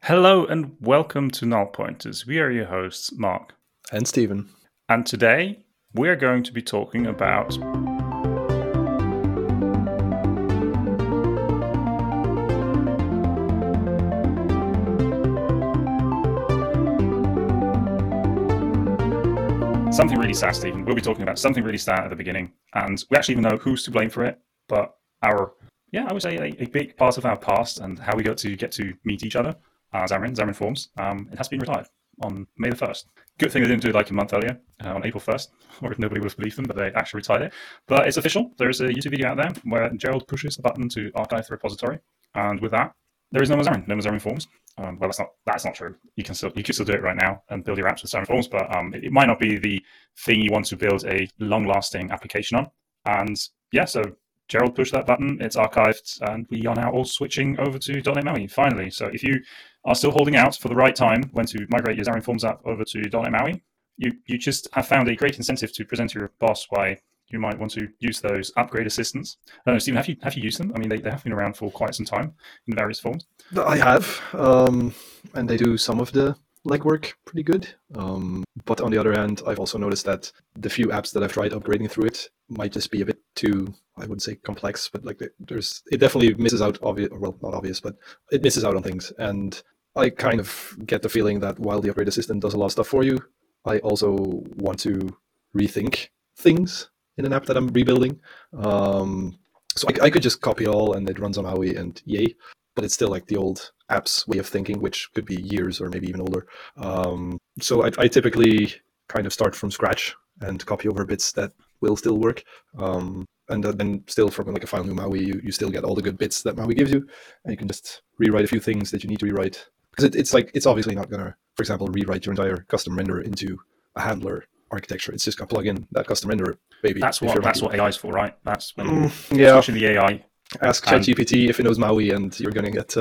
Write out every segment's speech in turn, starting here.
Hello and welcome to Null Pointers. We are your hosts, Mark and Stephen. And today we're going to be talking about something really sad, Stephen. We'll be talking about something really sad at the beginning, and we actually even know who's to blame for it, but I would say a big part of our past and how we got to get to meet each other, Xamarin Forms, it has been retired on May the 1st. Good thing they didn't do it like a month earlier, on April 1st, or if nobody would have believed them, but they actually retired it. But it's official. There's a YouTube video out there where Gerald pushes the button to archive the repository, and with that, there is no more Xamarin Forms. Well, that's not true. You can still do it right now and build your apps with Xamarin Forms, but it might not be the thing you want to build a long-lasting application on. And yeah, so Gerald pushed that button, it's archived, and we are now all switching over to .NET MAUI, finally. So if you are still holding out for the right time when to migrate your Xamarin Forms app over to .NET MAUI, you just have found a great incentive to present to your boss why you might want to use those upgrade assistants. I don't know, Stephen, have you used them? I mean, they have been around for quite some time in various forms. I have, and they do some of the legwork pretty good. But on the other hand, I've also noticed that the few apps that I've tried upgrading through it might just be a bit too, I wouldn't say complex, but like it definitely misses out, well, not obvious, but it misses out on things. And I kind of get the feeling that while the upgrade assistant does a lot of stuff for you, I also want to rethink things in an app that I'm rebuilding. So I could just copy it all and it runs on MAUI and yay, but it's still like the old apps way of thinking, which could be years or maybe even older. So I typically kind of start from scratch and copy over bits that will still work. And then still from like a file new MAUI, you still get all the good bits that MAUI gives you, and you can just rewrite a few things that you need to rewrite. Because it's obviously not gonna, for example, rewrite your entire custom renderer into a handler architecture. It's just gonna plug in that custom renderer, baby. That's what AI is for, right? That's when switching the AI. Ask ChatGPT if it knows MAUI, and you're gonna get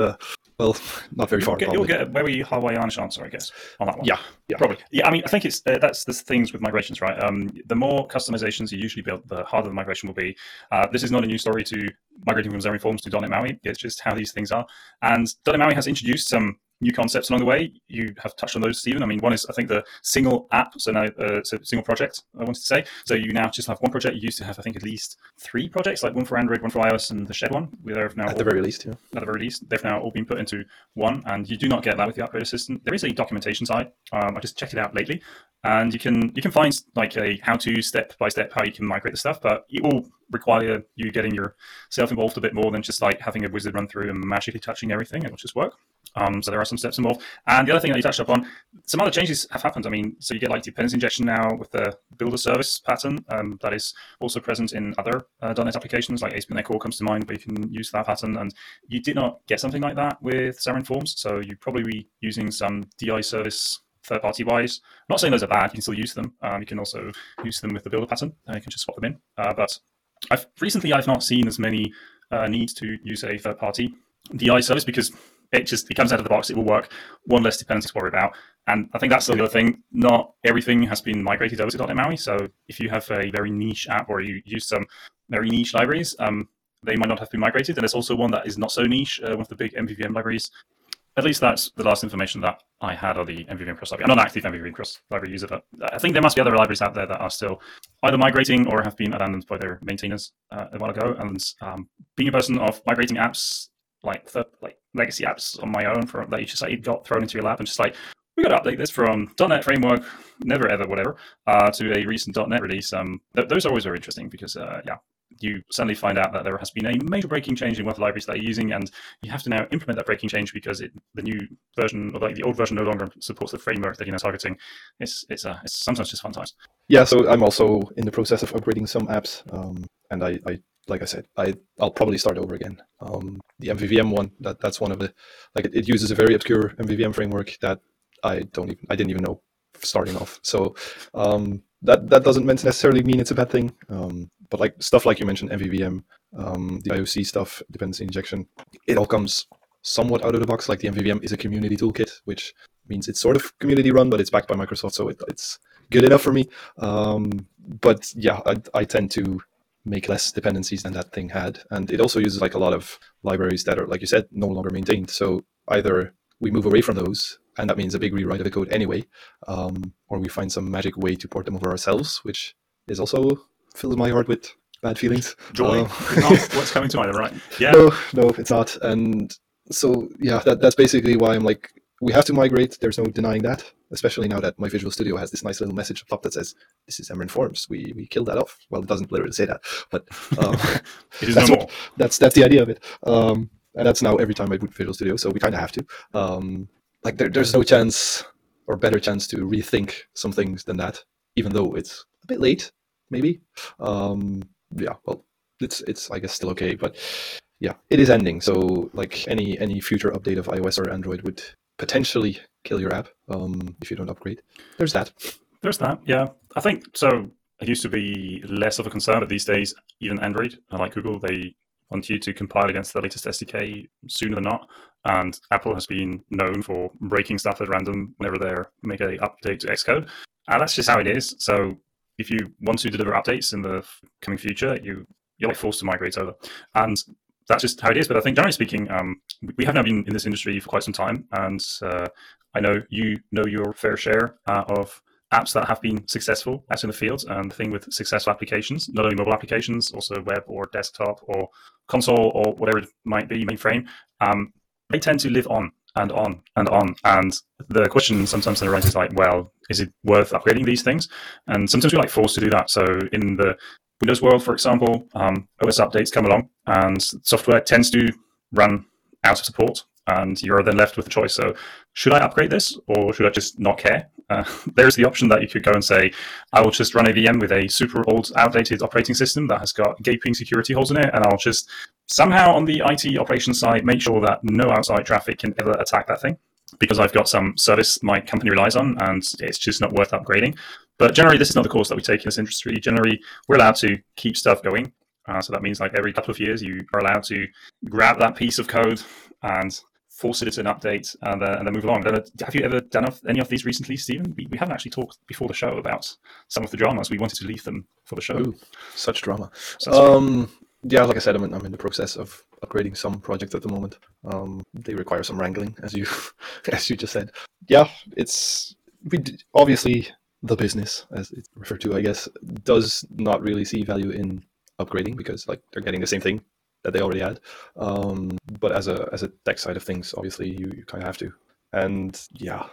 not very far. You'll get a very Hawaiianish answer, I guess, on that one. Yeah, probably. Yeah, I mean, I think it's that's the things with migrations, right? The more customizations you usually build, the harder the migration will be. This is not a new story to migrating from Xamarin Forms to .NET MAUI. It's just how these things are. And .NET MAUI has introduced some new concepts along the way. You have touched on those, Stephen. I mean, one is, I think, the single app. So now, single project, I wanted to say. So you now just have one project. You used to have, I think, at least 3 projects, like one for Android, one for iOS, and the shared one. At the very least, yeah. At the very least, they've now all been put into one, and you do not get that with the upgrade assistant. There is a documentation side. I just checked it out lately, and you can find like a how-to step by step how you can migrate the stuff, but it will require you getting yourself involved a bit more than just like having a wizard run through and magically touching everything. It will just work. So there are some steps involved. And the other thing that you touched upon, some other changes have happened. I mean, so you get like dependency injection now with the builder service pattern. That is also present in other .NET applications, like ASP.NET Core comes to mind, where you can use that pattern. And you did not get something like that with Xamarin Forms. So you'd probably be using some DI service third-party wise. I'm not saying those are bad. You can still use them. You can also use them with the builder pattern. You can just swap them in. But I've not seen as many needs to use a third-party DI service because it comes out of the box. It will work. One less dependency to worry about. And I think that's the other thing. Not everything has been migrated over to .NET MAUI. So if you have a very niche app or you use some very niche libraries, they might not have been migrated. And there's also one that is not so niche, one of the big MVVM libraries. At least that's the last information that I had on the MVVM cross library. I'm not an active MVVM cross library user, but I think there must be other libraries out there that are still either migrating or have been abandoned by their maintainers a while ago. And being a person of migrating apps, like legacy apps on my own, that you just like got thrown into your lap and just like, we got to update this from .NET Framework, never ever, whatever, to a recent .NET release. Those are always very interesting because, you suddenly find out that there has been a major breaking change in one of the libraries that you're using, and you have to now implement that breaking change because the new version, or like the old version, no longer supports the framework that you're now targeting. It's sometimes just fun times. Yeah, so I'm also in the process of upgrading some apps, and I like I said, I'll probably start over again. The MVVM one, that's one of the, like it uses a very obscure MVVM framework that I didn't even know starting off. So that doesn't necessarily mean it's a bad thing. But like stuff like you mentioned, MVVM, the IOC stuff, dependency injection, it all comes somewhat out of the box. Like the MVVM is a community toolkit, which means it's sort of community run, but it's backed by Microsoft, so it's good enough for me. But yeah, I tend to make less dependencies than that thing had, and it also uses like a lot of libraries that are, like you said, no longer maintained. So either we move away from those, and that means a big rewrite of the code anyway, or we find some magic way to port them over ourselves, which is also fills my heart with bad feelings. Joy, not what's coming to mind, right? Yeah. No, it's not. And so, yeah, that's basically why I'm like, we have to migrate. There's no denying that, especially now that my Visual Studio has this nice little message up top that says, this is Xamarin Forms. We killed that off. Well, it doesn't literally say that, but it is no more. That's the idea of it. And that's now every time I boot Visual Studio, so we kind of have to. Like there's no chance or better chance to rethink some things than that, even though it's a bit late, maybe. Yeah, well, it's I guess still okay, but yeah, it is ending. So like any future update of iOS or Android would potentially kill your app if you don't upgrade. There's that. Yeah. I think so. It used to be less of a concern, but these days, even Android, like Google, they want you to compile against the latest SDK sooner than not. And Apple has been known for breaking stuff at random whenever they make an update to Xcode. And that's just how it is. So if you want to deliver updates in the coming future, you're like forced to migrate over. And that's just how it is. But I think generally speaking, we have now been in this industry for quite some time. And I know you know your fair share of apps that have been successful out in the field. And the thing with successful applications, not only mobile applications, also web or desktop or console or whatever it might be, mainframe, they tend to live on and on and on. And the question sometimes then arises like, well, is it worth upgrading these things? And sometimes we're like forced to do that. So in the Windows world, for example, OS updates come along and software tends to run out of support. And you're then left with a choice. So should I upgrade this or should I just not care? There's the option that you could go and say, I will just run a VM with a super old, outdated operating system that has got gaping security holes in it. And I'll just somehow on the IT operations side, make sure that no outside traffic can ever attack that thing because I've got some service my company relies on and it's just not worth upgrading. But generally, this is not the course that we take in this industry. Generally, we're allowed to keep stuff going. So that means like every couple of years, you are allowed to grab that piece of code and force it into an update and then move along. Have you ever done any of these recently, Stephen? We haven't actually talked before the show about some of the dramas. We wanted to leave them for the show. Ooh, such drama. Yeah, like I said, I'm in the process of upgrading some projects at the moment. They require some wrangling, as you just said. Yeah, obviously the business, as it's referred to, I guess, does not really see value in upgrading because like they're getting the same thing that they already had. But as a tech side of things, obviously you kind of have to. And yeah,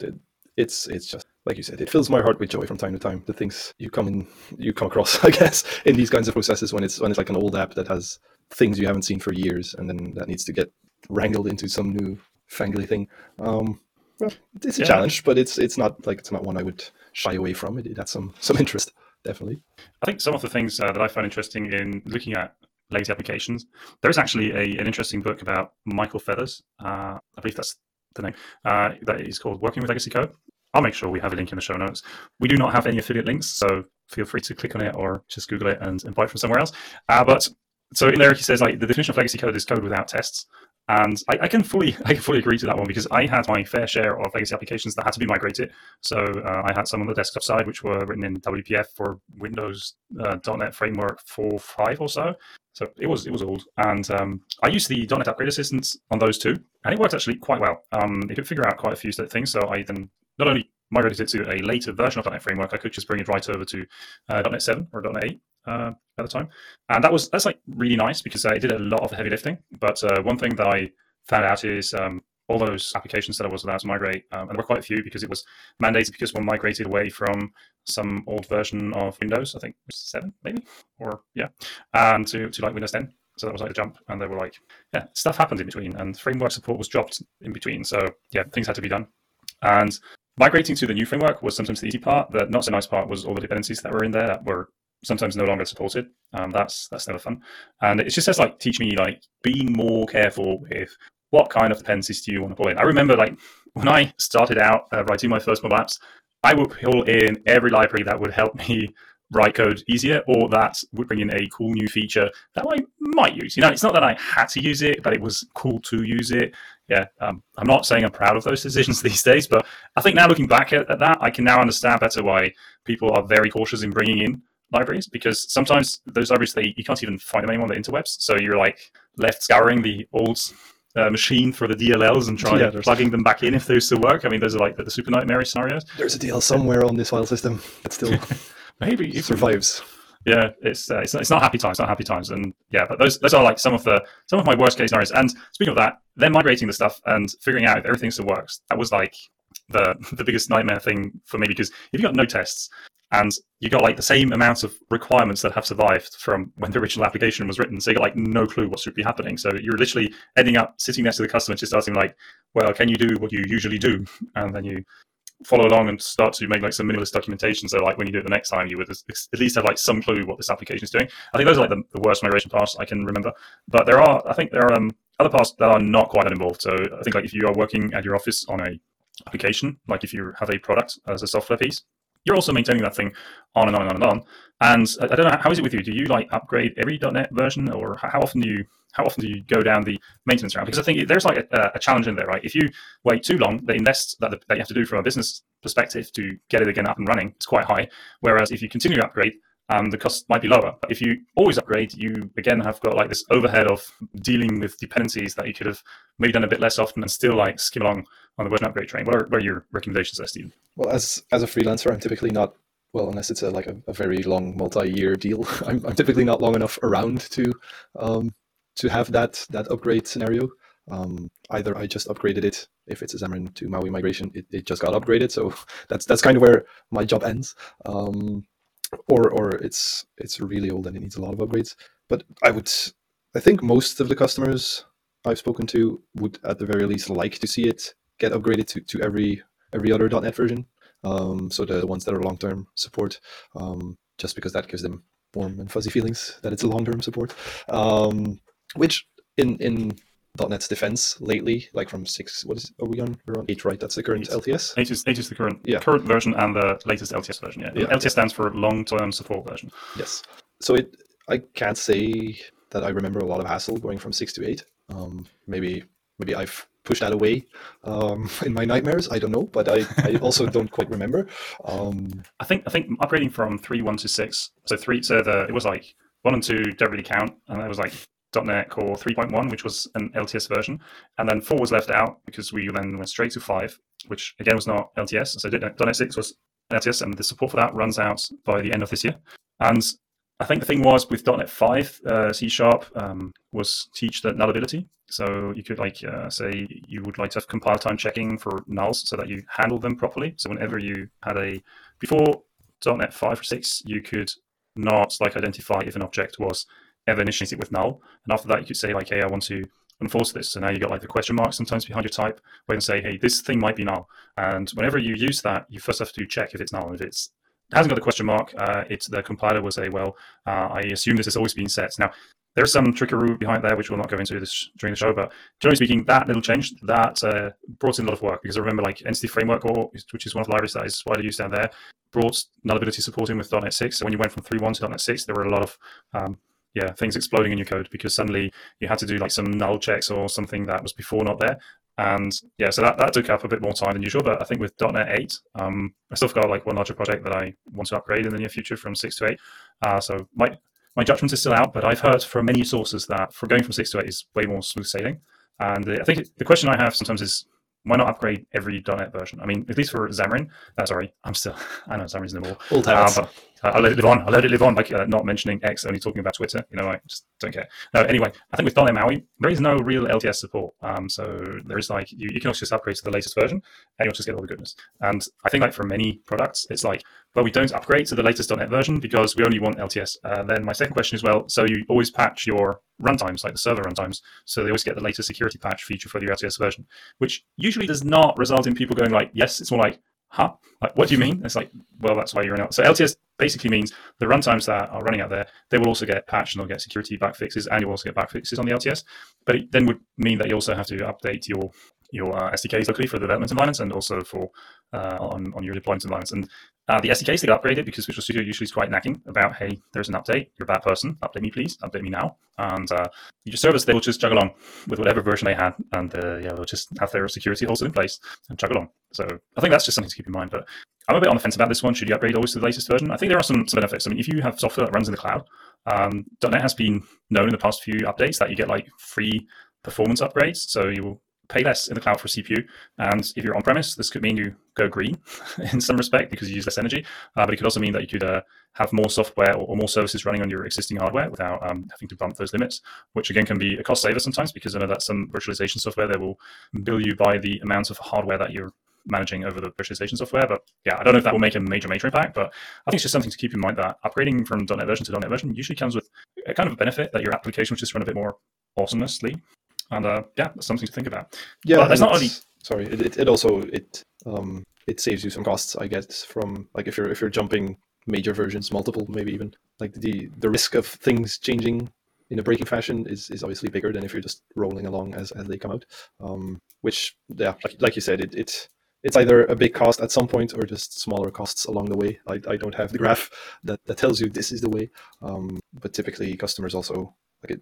it's just like you said, it fills my heart with joy from time to time. The things you come across, I guess, in these kinds of processes when it's like an old app that has things you haven't seen for years, and then that needs to get wrangled into some new fangly thing. Well, it's a challenge, but it's not one I would shy away from. It has some interest, definitely. I think some of the things that I find interesting in looking at legacy applications, there is actually an interesting book about Michael Feathers. I believe that's the name. That is called Working with Legacy Code. I'll make sure we have a link in the show notes. We do not have any affiliate links, so feel free to click on it or just Google it and buy it from somewhere else. But so in there he says like the definition of legacy code is code without tests. And I can fully agree to that one because I had my fair share of legacy applications that had to be migrated. So I had some on the desktop side which were written in WPF for Windows .NET Framework 4.5 or so. So it was old, and I used the .NET Upgrade Assistant on those too, and it worked actually quite well. It could figure out quite a few things, so I then not only migrated it to a later version of .NET Framework, I could just bring it right over to .NET 7 or .NET 8 at the time, and that's like really nice because I did a lot of the heavy lifting. But one thing that I found out is all those applications that I was allowed to migrate, and there were quite a few because it was mandated because one migrated away from some old version of Windows, I think it was 7 maybe, or yeah, and to like Windows 10. So that was like a jump, and they were like, yeah, stuff happened in between, and framework support was dropped in between. So yeah, things had to be done. And migrating to the new framework was sometimes the easy part. The not so nice part was all the dependencies that were in there that were sometimes no longer supported. That's never fun. And it just says like, teach me like being more careful with what kind of dependencies do you want to pull in. I remember like when I started out writing my first mobile apps, I would pull in every library that would help me write code easier, or that would bring in a cool new feature that I might use. It's not that I had to use it, but it was cool to use it. Yeah, I'm not saying I'm proud of those decisions these days, but I think now looking back at that, I can now understand better why people are very cautious in bringing in libraries, because sometimes those libraries, you can't even find them anymore on the interwebs. So you're like left scouring the old machine for the DLLs and try Yeah, plugging them back in if those still work. I mean, those are like the super nightmarish scenarios. There's a DL somewhere on this file system that still Maybe if survives. Yeah, it's not happy times, not happy times, and yeah, but those are like some of my worst case scenarios. And speaking of that, then migrating the stuff and figuring out if everything still works, that was like the biggest nightmare thing for me, because if you got no tests and you got like the same amount of requirements that have survived from when the original application was written, so you got like no clue what should be happening. So you're literally ending up sitting next to the customer just asking like, well, can you do what you usually do? And then you follow along and start to make like some minimalist documentation. So like when you do it the next time, you would at least have like some clue what this application is doing. I think those are like the worst migration paths I can remember. But I think there are other paths that are not quite that involved. So I think like if you are working at your office on a application, like if you have a product as a software piece, you're also maintaining that thing on and on and on and on. And I don't know, how is it with you? Do you like upgrade every .NET version, or how often do you go down the maintenance route? Because I think there's like a challenge in there, right? If you wait too long, the invest that you have to do from a business perspective to get it again up and running is quite high. Whereas if you continue to upgrade, the cost might be lower. But if you always upgrade, you again have got like this overhead of dealing with dependencies that you could have maybe done a bit less often and still like skim along on the version upgrade train. What are your recommendations there, Stephen? Well, as a freelancer, I'm typically not, well, unless it's a very long multi-year deal, I'm typically not long enough around to have that upgrade scenario. Either I just upgraded it, if it's a Xamarin to Maui migration, it just got upgraded, so that's kind of where my job ends. Or it's really old and it needs a lot of upgrades. But I think most of the customers I've spoken to would at the very least like to see it get upgraded to every other .NET version. So the ones that are long-term support, just because that gives them warm and fuzzy feelings that it's a long-term support. Which in .NET's defense lately, like from 6, are we on? We're on 8, right? That's the current LTS? 8 is the current version and the latest LTS version, yeah. LTS stands for long-term support version. Yes. So I can't say that I remember a lot of hassle going from 6 to 8. Maybe I've pushed that away in my nightmares. I don't know, but I also don't quite remember. I think upgrading from 3.1 to 6. So it was like 1 and 2 don't really count, and it was like .NET Core 3.1, which was an LTS version, and then 4 was left out because we then went straight to 5, which again was not LTS. So .NET 6 was LTS, and the support for that runs out by the end of this year. And I think the thing was with .NET 5, C# was teach the nullability. So you could say you would like to have compile time checking for nulls so that you handle them properly. So whenever you had before .NET 5 or 6, you could not identify if an object was ever initiated with null. And after that, you could say hey, I want to enforce this. So now you got the question mark sometimes behind your type where you can say, hey, this thing might be null. And whenever you use that, you first have to check if it's null. And if it hasn't got a question mark, the compiler will say, well, I assume this has always been set. Now, there's some trickery behind there, which we'll not go into this during the show, but generally speaking, that little change, that brought in a lot of work, because I remember Entity Framework, which is one of the libraries that is widely used down there, brought nullability supporting with .NET 6. So when you went from 3.1 to .NET 6, there were a lot of things exploding in your code, because suddenly you had to do some null checks or something that was before not there. And so that took up a bit more time than usual. But I think with .NET 8, I still got one larger project that I want to upgrade in the near future from 6 to 8. So my judgment is still out, but I've heard from many sources that for going from 6 to 8 is way more smooth sailing. And I think the question I have sometimes is, why not upgrade every .NET version? I mean, at least for Xamarin. I know Xamarin's in the wall. Old habits. But I'll let it live on. Not mentioning X, only talking about Twitter. I just don't care. No, anyway, I think with .NET Maui, there is no real LTS support. So there is you can also just upgrade to the latest version, and you'll just get all the goodness. And I think for many products, it's well, we don't upgrade to the latest .NET version because we only want LTS. Then my second question is, well, so you always patch your runtimes, the server runtimes, so they always get the latest security patch feature for the LTS version, which usually does not result in people going yes. It's more huh? What do you mean? It's well, that's why you're in. So LTS basically means the runtimes that are running out there, they will also get patched and they'll get security back fixes, and you'll also get back fixes on the LTS. But it then would mean that you also have to update your SDKs locally for the development environments, and also for on your deployment environments. And the SDKs they get upgraded because Visual Studio usually is quite nagging about, hey, there's an update, you're a bad person, update me please, update me now. And your service, they will just chug along with whatever version they had, and they'll just have their security also in place and chug along. So I think that's just something to keep in mind. But I'm a bit on the fence about this one. Should you upgrade always to the latest version? I think there are some benefits. I mean, if you have software that runs in the cloud, .NET has been known in the past few updates that you get free performance upgrades. So you will pay less in the cloud for CPU, and if you're on premise, this could mean you go green in some respect because you use less energy, but it could also mean that you could have more software or more services running on your existing hardware without having to bump those limits, which again can be a cost saver sometimes, because I know that some virtualization software, they will bill you by the amount of hardware that you're managing over the virtualization software. But yeah, I don't know if that will make a major impact, but I think it's just something to keep in mind, that upgrading from .NET version to .NET version usually comes with a kind of a benefit that your application will just run a bit more awesomenessly. And yeah, that's something to think about. Yeah, but that's not only. Sorry, it also it saves you some costs, I guess, from like if you're jumping major versions, multiple, maybe even like the risk of things changing in a breaking fashion is obviously bigger than if you're just rolling along as they come out. Which, yeah, like you said, it's either a big cost at some point or just smaller costs along the way. I don't have the graph that tells you this is the way, but typically customers also.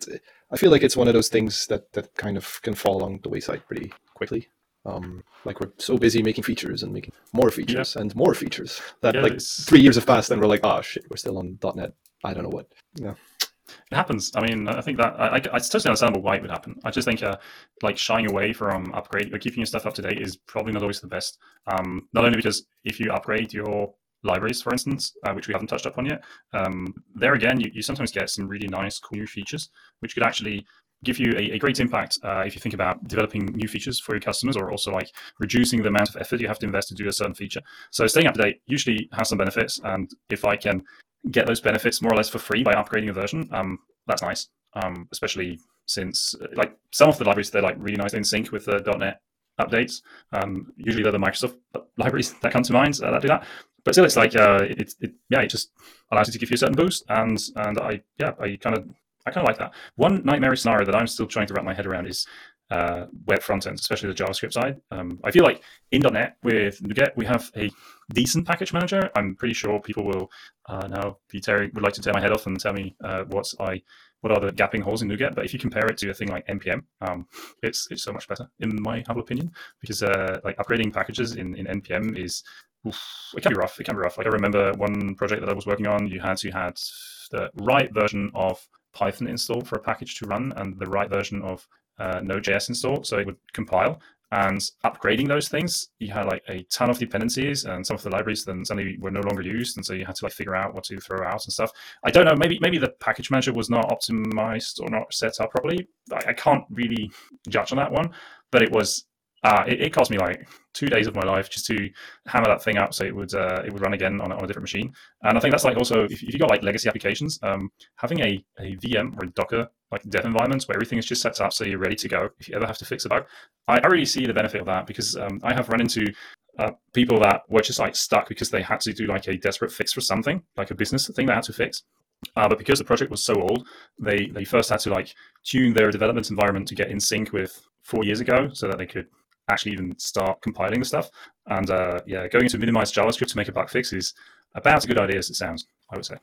I feel like it's one of those things that kind of can fall along the wayside pretty quickly. Like we're so busy making features and making more features and more features that like 3 years have passed and we're like, oh shit, we're still on .NET. I don't know what. Yeah, it happens. I mean, I think that it's totally understandable why it would happen. I just think like shying away from upgrade or keeping your stuff up to date is probably not always the best. Not only because if you upgrade your libraries, for instance, which we haven't touched upon yet, there again, you sometimes get some really nice, cool new features, which could actually give you a great impact if you think about developing new features for your customers, or also like reducing the amount of effort you have to invest to do a certain feature. So staying up to date usually has some benefits, and if I can get those benefits more or less for free by upgrading a version, that's nice. Especially since like some of the libraries, they're like really nice in sync with the .NET updates. Usually they're the Microsoft libraries that come to mind that do that. But still, it's like it just allows you to give you a certain boost, and I kind of like that. One nightmare scenario that I'm still trying to wrap my head around is web front ends, especially the JavaScript side. I feel like in .NET with NuGet we have a decent package manager. I'm pretty sure people will now would like to tear my head off and tell me what are the gapping holes in NuGet. But if you compare it to a thing like NPM, it's so much better in my humble opinion, because like upgrading packages in NPM is. It can be rough. Like I remember one project that I was working on, you had to have the right version of Python installed for a package to run and the right version of Node.js installed, so it would compile. And upgrading those things, you had like a ton of dependencies, and some of the libraries then suddenly were no longer used, and so you had to like figure out what to throw out and stuff. I don't know. Maybe the package manager was not optimized or not set up properly. I can't really judge on that one, but it was. It cost me like 2 days of my life just to hammer that thing up so it would run again on a different machine. And I think that's like also if you got like legacy applications, having a VM or a Docker like dev environment where everything is just set up so you're ready to go if you ever have to fix a bug. I really see the benefit of that, because I have run into people that were just like stuck because they had to do like a desperate fix for something, like a business thing they had to fix. But because the project was so old, they first had to like tune their development environment to get in sync with 4 years ago so that they could actually even start compiling the stuff. And going into minimized JavaScript to make a bug fix is about as good idea as it sounds, I would say.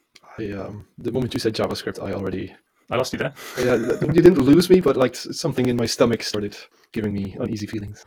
The moment you said JavaScript, I lost you there. Yeah, you didn't lose me, but like something in my stomach started giving me uneasy feelings.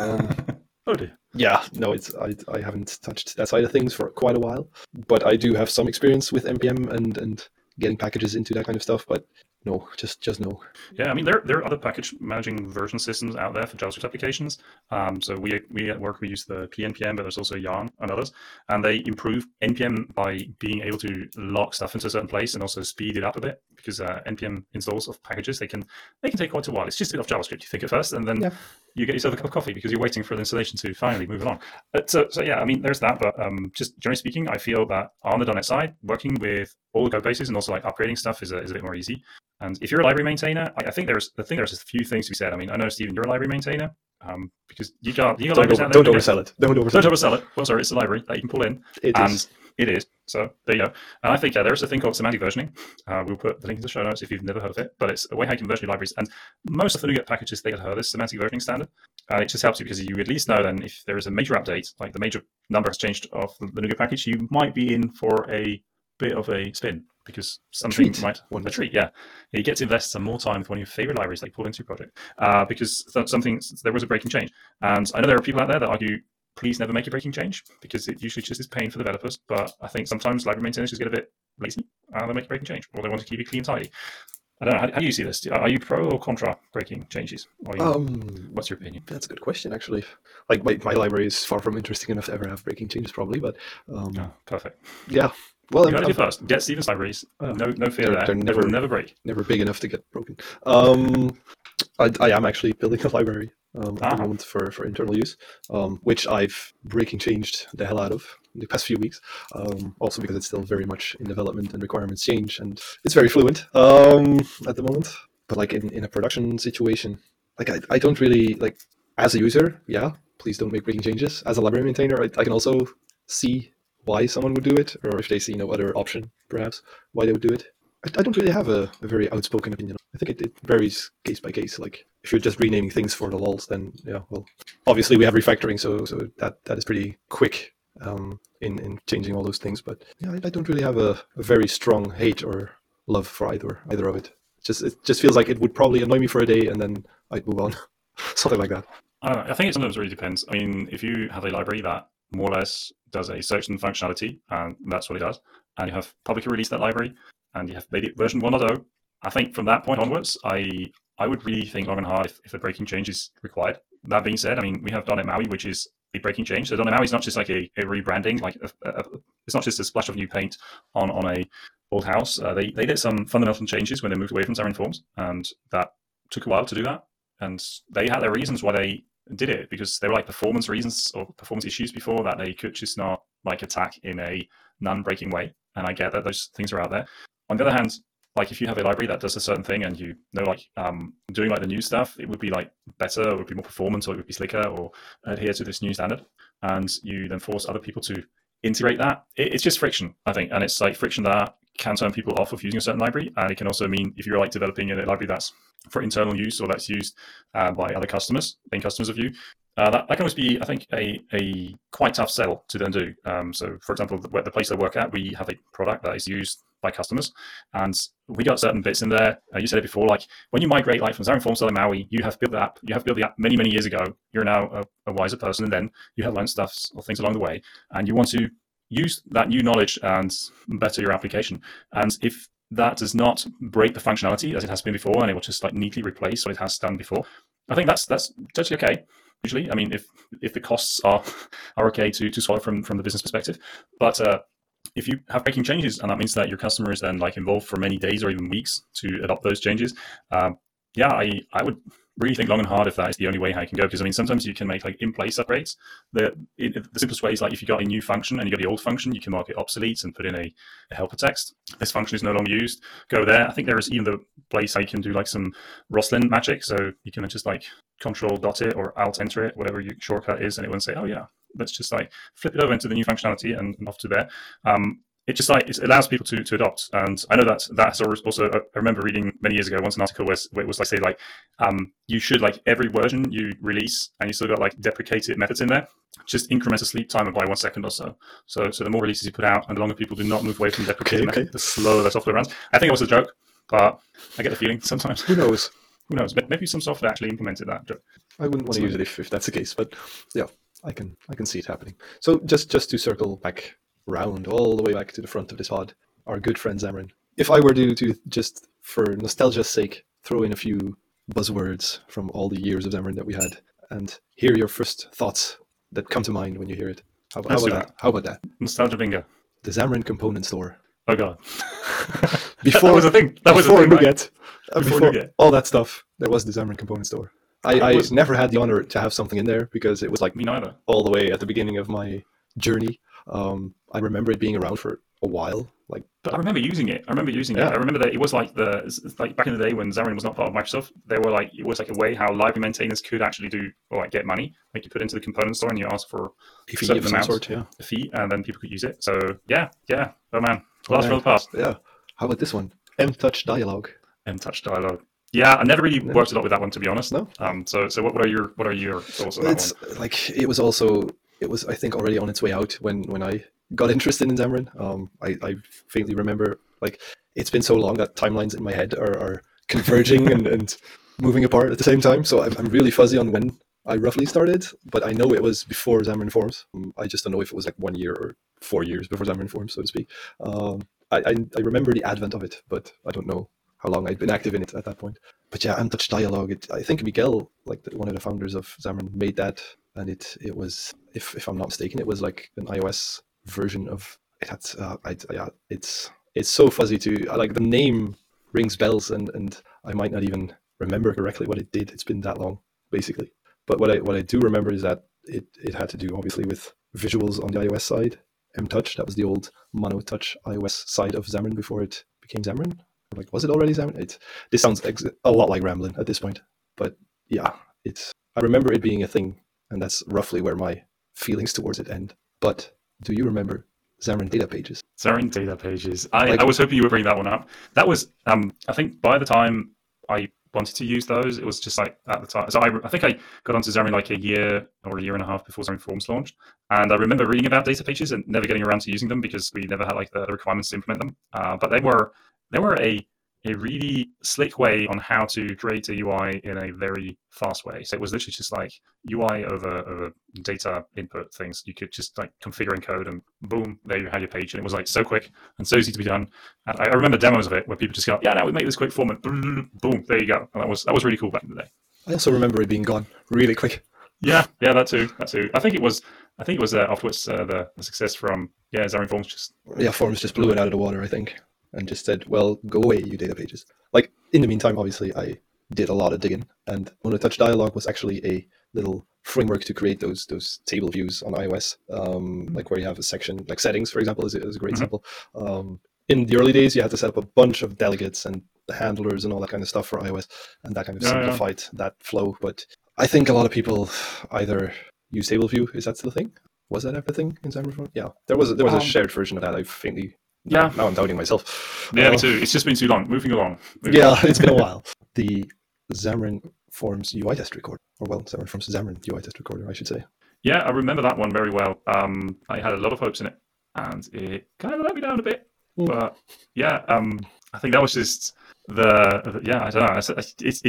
Oh dear. Yeah, no, I haven't touched that side of things for quite a while, but I do have some experience with NPM and getting packages into that kind of stuff, but no, just no. Yeah, I mean, there are other package managing version systems out there for JavaScript applications. So we at work, we use the PNPM, but there's also Yarn and others. And they improve NPM by being able to lock stuff into a certain place and also speed it up a bit, because NPM installs of packages, they can take quite a while. It's just a bit of JavaScript, you think at first, and then you get yourself a cup of coffee because you're waiting for the installation to finally move along. So yeah, I mean, there's that. But just generally speaking, I feel that on the .NET side, working with all the code bases and also like upgrading stuff is a bit more easy. And if you're a library maintainer, I think there's a few things to be said. I mean, I know, Stephen, you're a library maintainer, because you got libraries out there. Don't oversell it. Don't oversell it. Well, sorry, it's a library that you can pull in. It is. So there you go. And I think there's a thing called semantic versioning. We'll put the link in the show notes if you've never heard of it. But it's a way how you can version your libraries. And most of the NuGet packages, they have this semantic versioning standard. It just helps you because you at least know then if there is a major update, like the major number has changed of the NuGet package, you might be in for a bit of a spin, because something a treat. Yeah, you get to invest some more time with one of your favorite libraries that you pull into your project, because there was a breaking change. And I know there are people out there that argue, please never make a breaking change, because it usually just is pain for developers. But I think sometimes library maintainers just get a bit lazy and they make a breaking change, or they want to keep it clean and tidy. I don't know. How do you see this? Are you pro or contra breaking changes? Or what's your opinion? That's a good question, actually. Like my library is far from interesting enough to ever have breaking changes, probably. But Perfect. yeah, well, You heard it here first. Get Stephen's libraries. No fear there. they're Never, never break. never big enough to get broken. I am actually building a library at the moment for internal use, which I've breaking changed the hell out of in the past few weeks. Also because it's still very much in development and requirements change, and it's very fluent at the moment. But like in a production situation, like I don't really like as a user. Yeah, please don't make breaking changes. As a library maintainer, I can also see why someone would do it, or if they see no other option, perhaps why they would do it. I don't really have a very outspoken opinion. I think it varies case by case. Like if you're just renaming things for the lols, then yeah, well, obviously we have refactoring, so that is pretty quick in changing all those things. But yeah, I don't really have a very strong hate or love for either of it. It just feels like it would probably annoy me for a day, and then I'd move on, something like that. I don't know. I think it sometimes really depends. I mean, if you have a library that more or less does a certain functionality, and that's what it does, and you have publicly released that library, and you have made it version 1.0, I think from that point onwards, I would really think long and hard if a breaking change is required. That being said, I mean, we have .NET MAUI, which is a breaking change. So .NET MAUI is not just like a rebranding, like it's not just a splash of new paint on a old house. They did some fundamental changes when they moved away from Xamarin Forms, and that took a while to do that. And they had their reasons why they did it, because there were like performance reasons or performance issues before that they could just not like attack in a non-breaking way. And I get that those things are out there. On the other hand, like if you have a library that does a certain thing and you know like doing like the new stuff, it would be like better, or it would be more performance, or it would be slicker, or adhere to this new standard, and you then force other people to integrate that. It's just friction, I think, and it's like friction that can turn people off of using a certain library, and it can also mean if you're like developing a library that's for internal use or that's used by other customers, main customers of you, that can always be, I think, a quite tough sell to then do. So, for example, the place I work at, we have a product that is used by customers, and we got certain bits in there. You said it before, like when you migrate like from Xamarin Forms to MAUI, you have built the app. You have built the app many years ago. You're now a wiser person, and then you have learned stuff or things along the way, and you want to use that new knowledge and better your application. And if that does not break the functionality as it has been before, and it will just like neatly replace what it has done before, I think that's totally okay. Usually, I mean, if the costs are okay to swallow from the business perspective, but if you have breaking changes, and that means that your customer is then like involved for many days or even weeks to adopt those changes, I would really think long and hard if that is the only way how you can go. Because I mean, sometimes you can make like in-place upgrades. The simplest way is like if you got a new function and you got the old function, you can mark it obsolete and put in a helper text. This function is no longer used. Go there. I think there is even the place how you can do like some Roslyn magic. So you can just like Control dot it or Alt enter it, whatever your shortcut is, and it will say, oh yeah, let's just like flip it over into the new functionality and off to there. It just like it allows people to adopt, and I know that's also I remember reading many years ago once an article where it was like say like you should like every version you release and you still got like deprecated methods in there, just increment the sleep timer by 1 second or so. So the more releases you put out and the longer people do not move away from deprecated method, the slower the software runs. I think it was a joke, but I get the feeling sometimes. Who knows? Who knows? Maybe some software actually implemented that joke. I wouldn't want to use it if that's the case, but yeah, I can see it happening. So just to circle back round all the way back to the front of this pod, our good friend Xamarin. If I were to just for nostalgia's sake throw in a few buzzwords from all the years of Xamarin that we had and hear your first thoughts that come to mind when you hear it. How about that? Nostalgia bingo. The Xamarin Component Store. Oh god. Before that was a thing. That was before a thing. NuGet, before NuGet. All that stuff, there was the Xamarin Component Store. I never had the honor to have something in there because it was like me neither. All the way at the beginning of my journey. I remember it being around for a while. But I remember using it. I remember that it was like like back in the day when Xamarin was not part of Microsoft. It was like a way how library maintainers could actually do or like get money. Like you put into the component store and you ask for a fee of some sort, a fee, and then people could use it. So yeah. Oh man, blast from the past. Yeah. How about this one? MTouch Dialog. MTouch Dialog. Yeah, I never really worked a lot with that one, to be honest. No. So what are your thoughts on that one? It's like it was I think already on its way out when I got interested in Xamarin. I faintly remember like it's been so long that timelines in my head are converging and moving apart at the same time. So I'm really fuzzy on when I roughly started, but I know it was before Xamarin Forms. I just don't know if it was like 1 year or 4 years before Xamarin Forms, so to speak. I remember the advent of it, but I don't know how long I'd been active in it at that point. But yeah, Mtouch Dialog. I think Miguel, like one of the founders of Xamarin, made that, and it was, if I'm not mistaken, it was like an iOS version of it. Had yeah, it's so fuzzy to like the name rings bells, and I might not even remember correctly what it did. It's been that long, basically. But what I do remember is that it had to do obviously with visuals on the iOS side. Mtouch, that was the old MonoTouch iOS side of Xamarin before it became Xamarin. Like, was it already Xamarin? This sounds a lot like rambling at this point, but yeah, I remember it being a thing, and that's roughly where my feelings towards it end. But do you remember Xamarin Data Pages? Xamarin Data Pages. I was hoping you would bring that one up. That was, I think by the time I wanted to use those, it was just like at the time. So I think I got onto Xamarin like a year or a year and a half before Xamarin Forms launched. And I remember reading about data pages and never getting around to using them because we never had like the requirements to implement them. But they were a really slick way on how to create a UI in a very fast way. So it was literally just like UI over data input things. You could just like configure in code and boom, there you had your page. And it was like so quick and so easy to be done. And I remember demos of it where people just go, yeah, now we make this quick form and boom, there you go. And that was really cool back in the day. I also remember it being gone really quick. Yeah, that too. I think it was afterwards the success from Xamarin Forms just Forms just blew it out of the water, I think, and just said, well, go away, you data pages. Like, in the meantime, obviously, I did a lot of digging, and MonoTouch Dialog was actually a little framework to create those table views on iOS, like where you have a section, like settings, for example, is a great example. In the early days, you had to set up a bunch of delegates and the handlers and all that kind of stuff for iOS, and that kind of simplified that flow. But I think a lot of people either use table view. Is that still a thing? Was that everything in Xamarin? Yeah, there was a shared version of that. I faintly. Yeah. Now I'm doubting myself. Yeah, me too. It's just been too long. Moving along. It's been a while. The Xamarin Forms UI test recorder, Xamarin Forms Xamarin UI test recorder, I should say. Yeah, I remember that one very well. I had a lot of hopes in it, and it kind of let me down a bit. But yeah, I think that was just I don't know.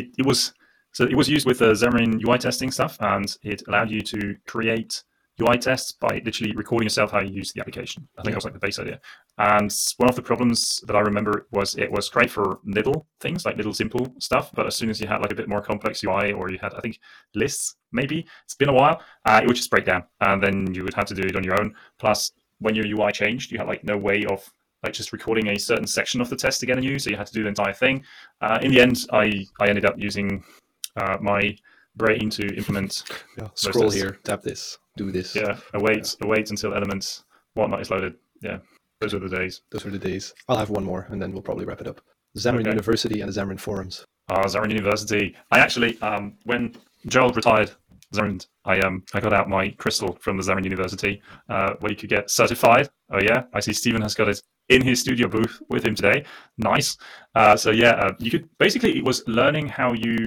It was used with the Xamarin UI testing stuff, and it allowed you to create UI tests by literally recording yourself how you use the application. I think that was like the base idea. And one of the problems that I remember was it was great for little things, like little simple stuff. But as soon as you had like a bit more complex UI, or you had, I think, lists, maybe, it's been a while, it would just break down. And then you would have to do it on your own. Plus, when your UI changed, you had like no way of like just recording a certain section of the test again anew. So you had to do the entire thing. In the end, I ended up using my brain to implement. Scroll here, tap this, do this. Yeah, await until elements whatnot is loaded. Yeah, those are the days. Those are the days. I'll have one more, and then we'll probably wrap it up. Xamarin University and Xamarin Forums. Xamarin University. I actually, when Gerald retired Xamarin, I got out my crystal from the Xamarin University, where you could get certified. Oh yeah, I see Stephen has got it in his studio booth with him today. Nice. You could basically, it was learning how you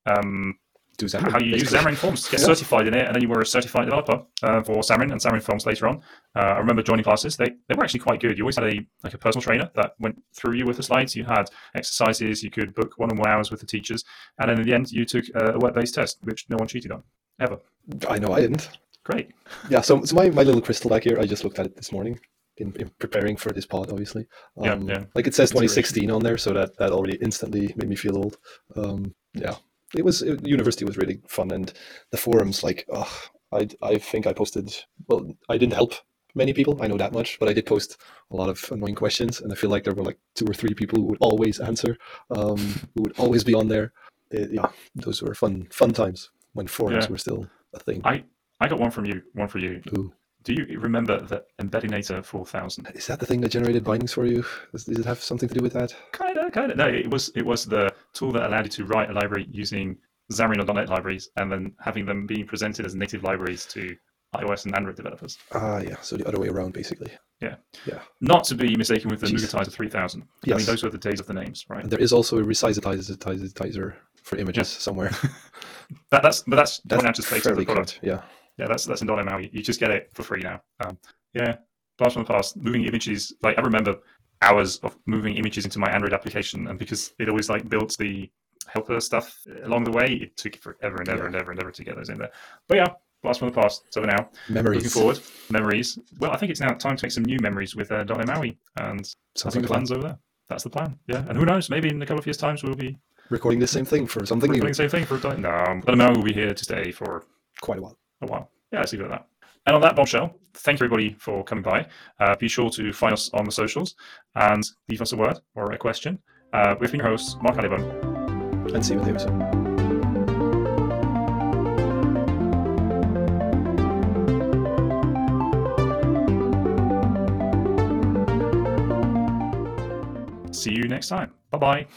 do Xamarin, how you use Xamarin Forms to get certified in it, and then you were a certified developer for Xamarin and Xamarin Forms later on. I remember joining classes; they were actually quite good. You always had a personal trainer that went through you with the slides. You had exercises. You could book one-on-one hours with the teachers, and then in the end, you took a web-based test, which no one cheated on ever. I know I didn't. Great. Yeah. So my little crystal back here, I just looked at it this morning in preparing for this pod, obviously. Like it says 2016 on there, so that already instantly made me feel old. University was really fun, and the forums, I think I posted. Well, I didn't help many people, I know that much, but I did post a lot of annoying questions, and I feel like there were like 2 or 3 people who would always answer, who would always be on there. Those were fun times when forums were still a thing. I got one from you. Ooh. Do you remember the Embeddinator 4000? Is that the thing that generated bindings for you? Does it have something to do with that? Kind of. No, it was the tool that allowed you to write a library using Xamarin or .NET libraries, and then having them being presented as native libraries to iOS and Android developers. So the other way around, basically. Yeah. Not to be mistaken with the Nugatizer 3000. Yes. I mean, those were the days of the names, right? And there is also a resizetizer for images somewhere. That's going out to space of the product. Yeah, that's in .NET. You just get it for free now. Blast from the past, moving images. Like, I remember hours of moving images into my Android application, and because it always like built the helper stuff along the way, it took forever and ever to get those in there. But yeah, blast from the past. So now, memories. Looking forward, memories. Well, I think it's now time to make some new memories with .NET MAUI, and sounds like like plans over there. that's the plan. Yeah, and who knows? Maybe in a couple of years' times we'll be Recording the same thing for something doing new. the same thing for a time. No, but no, we'll be here to stay for Quite a while. a while. Yeah, let's leave it at that. And on that bombshell, thank you everybody for coming by. Be sure to find us on the socials and leave us a word or a question. We've been your hosts, Mark Halliburton And Steven Davison. See you next time. Bye-bye.